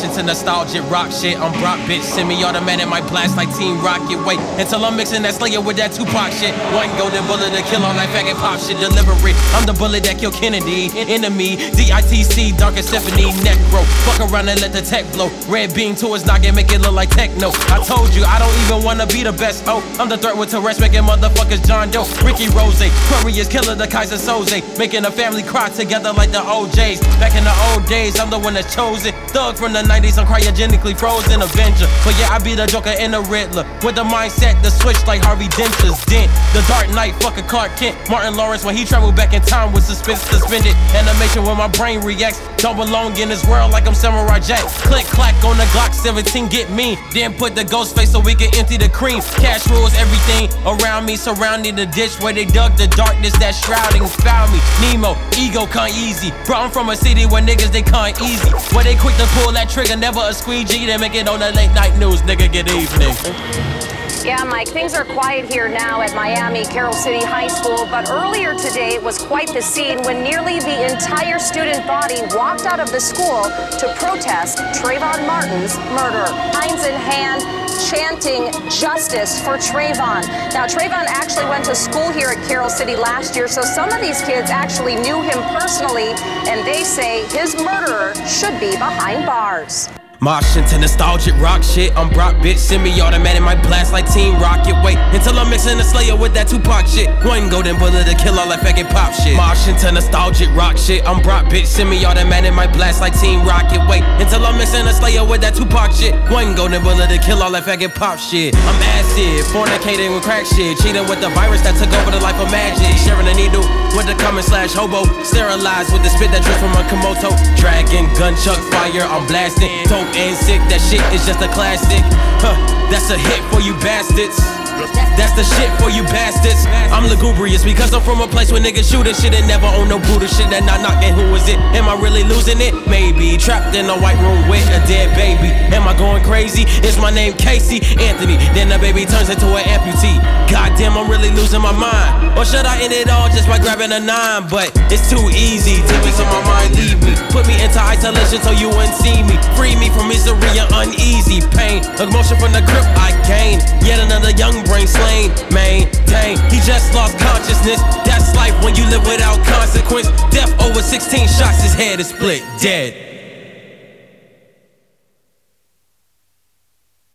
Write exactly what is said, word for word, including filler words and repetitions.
Washington nostalgic rock shit. I'm Brock, bitch. Semi-automatic, my blast like Team Rocket. Wait until I'm mixing that Slayer with that Tupac shit. One golden bullet to kill all that faggot pop shit. Delivery. I'm the bullet that killed Kennedy. Enemy. D I T C. Darkest Symphony. Necro. Fuck around and let the tech blow. Red beam to his noggin, make it look like techno. I told you I don't even wanna be the best. Oh, I'm the threat with Tourette's, making motherfuckers John Doe. Ricky Rose. Curry is killer, the Kaiser Soze. Making a family cry together like the O Js. Back in the old days, I'm the one that's chosen. Thug from the nineties, I'm cryogenically frozen. Avenger, but yeah, I be the Joker and the Riddler. With the mindset, the switch like Harvey Dent's Dent. The Dark Knight, fucking Clark Kent. Martin Lawrence when he traveled back in time with suspense suspended. Animation when my brain reacts. Don't belong in this world like I'm Samurai Jack. Click clack on the Glock seventeen, get me. Then put the ghost face so we can empty the cream. Cash rules everything around me, surrounding the ditch where they dug the darkness that shrouding found me. Nemo, ego can't easy. Bro, I'm from a city where niggas they can't easy. Where they quick to pull that trigger, never a squeegee. They make it on the late night news, nigga, good evening. Yeah, Mike, things are quiet here now at Miami Carroll City High School, but earlier today it was quite the scene when nearly the entire student body walked out of the school to protest Trayvon Martin's murder. Signs in hand, chanting justice for Trayvon. Now, Trayvon actually went to school here at Carroll City last year, so some of these kids actually knew him personally, and they say his murderer should be behind bars. Washington nostalgic rock shit. I'm Brock, bitch. Semi-automatic, my blast like Team Rocket. Wait until I'm mixing the Slayer with that Tupac shit. One golden bullet to kill all that faggot pop shit. Washington nostalgic rock shit. I'm Brock, bitch. Semi-automatic, my blast like Team Rocket. Wait until I'm mixing the Slayer with that Tupac shit. One golden bullet to kill all that faggot pop shit. I'm acid, fornicating with crack shit. Cheating with the virus that took over the life of magic. Sharing a needle with the common slash hobo. Sterilized with the spit that drips from a Komodo. Dragon, gun, chuck, fire. I'm blasting. Dope and sick, that shit is just a classic. Huh, that's a hit for you bastards. That's the shit for you bastards. I'm lugubrious because I'm from a place where niggas shooting shit and never own no Buddha shit. And not knocking who is it? Am I really losing it? Maybe. Trapped in a white room with a dead baby. Am I going crazy? Is my name Casey Anthony? Then the baby turns into an amputee. Goddamn, I'm really losing my mind. Or should I end it all just by grabbing a nine? But it's too easy. Take me so my mind leave me. Put me into isolation so you wouldn't see me. Free me from misery and uneasy pain. Emotion from the grip I gain. Yet another young brain slain, maintain. He just lost consciousness. That's life when you live without consequence. Death over sixteen shots, his head is split, dead.